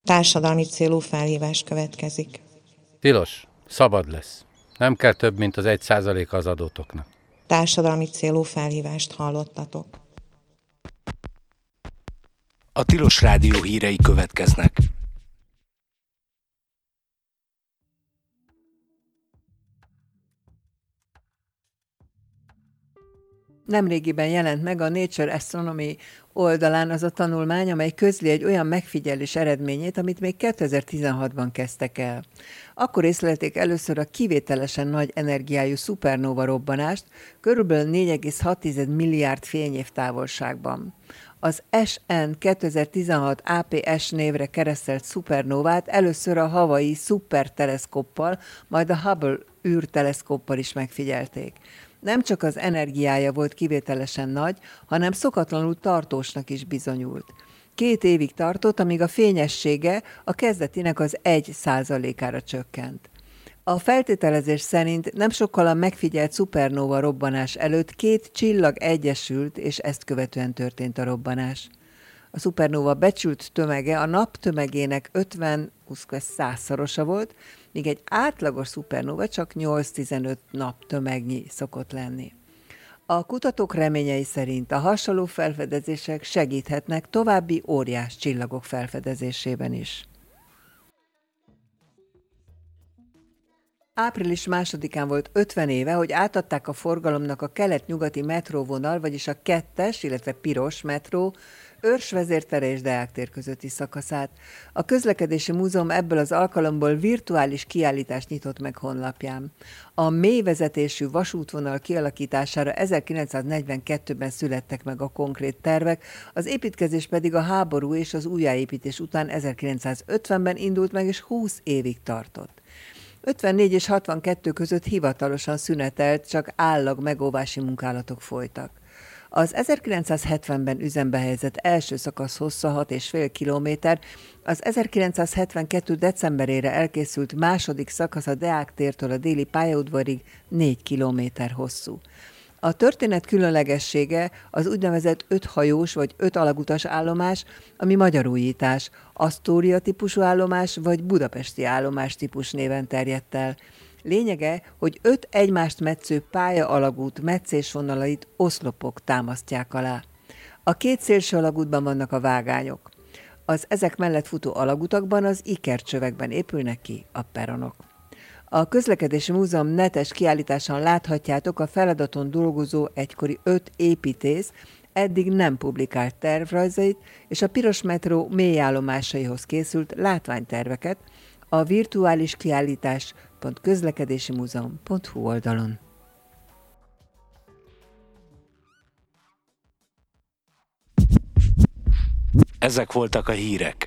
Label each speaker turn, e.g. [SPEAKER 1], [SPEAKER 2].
[SPEAKER 1] Társadalmi célú felhívás következik.
[SPEAKER 2] Tilos, szabad lesz. Nem kell több, mint az 1% az adótoknak.
[SPEAKER 1] Társadalmi célú felhívást hallottatok.
[SPEAKER 3] A Tilos Rádió hírei következnek.
[SPEAKER 4] Nemrégiben jelent meg a Nature Astronomy oldalán az a tanulmány, amely közli egy olyan megfigyelés eredményét, amit még 2016-ban kezdtek el. Akkor észlelték először a kivételesen nagy energiájú szupernóva robbanást, körülbelül 4,6 milliárd fényév távolságban. Az SN 2016 APS névre keresztelt szupernóvát először a Hawaii szuperteleszkóppal, majd a Hubble űrteleszkóppal is megfigyelték. Nem csak az energiája volt kivételesen nagy, hanem szokatlanul tartósnak is bizonyult. 2 évig tartott, amíg a fényessége a kezdetinek az 1%-ára csökkent. A feltételezés szerint nem sokkal a megfigyelt szupernóva robbanás előtt 2 csillag egyesült, és ezt követően történt a robbanás. A szupernóva becsült tömege a nap tömegének 50-100-szorosa volt, míg egy átlagos szupernóva csak 8-15 nap tömegnyi szokott lenni. A kutatók reményei szerint a hasonló felfedezések segíthetnek további óriás csillagok felfedezésében is. Április 2-án volt 50 éve, hogy átadták a forgalomnak a kelet-nyugati metróvonal, vagyis a 2-es, illetve piros metró, Őrs vezértere és Deák tér közötti szakaszát. A Közlekedési Múzeum ebből az alkalomból virtuális kiállítást nyitott meg honlapján. A mélyvezetésű vasútvonal kialakítására 1942-ben születtek meg a konkrét tervek, az építkezés pedig a háború és az újjáépítés után 1950-ben indult meg, és 20 évig tartott. 54 és 62 között hivatalosan szünetelt, csak állag megóvási munkálatok folytak. Az 1970-ben üzembe helyezett első szakasz hossza 6,5 kilométer, az 1972. decemberére elkészült második szakasz a Deák tértől a déli pályaudvarig 4 kilométer hosszú. A történet különlegessége az úgynevezett 5 hajós vagy 5 alagutas állomás, ami magyar újítás, Asztória típusú állomás vagy budapesti állomás típus néven terjedt el. Lényege, hogy 5 egymást metsző pálya-alagút meccésvonalait oszlopok támasztják alá. A 2 szélső alagútban vannak a vágányok. Az ezek mellett futó alagutakban az ikercsövekben épülnek ki a peronok. A Közlekedési Múzeum netes kiállításán láthatjátok a feladaton dolgozó egykori 5 építész eddig nem publikált tervrajzait és a piros metró mélyállomásaihoz készült látványterveket a virtuális kiállítás.közlekedésimúzeum.hu oldalon.
[SPEAKER 3] Ezek voltak a hírek.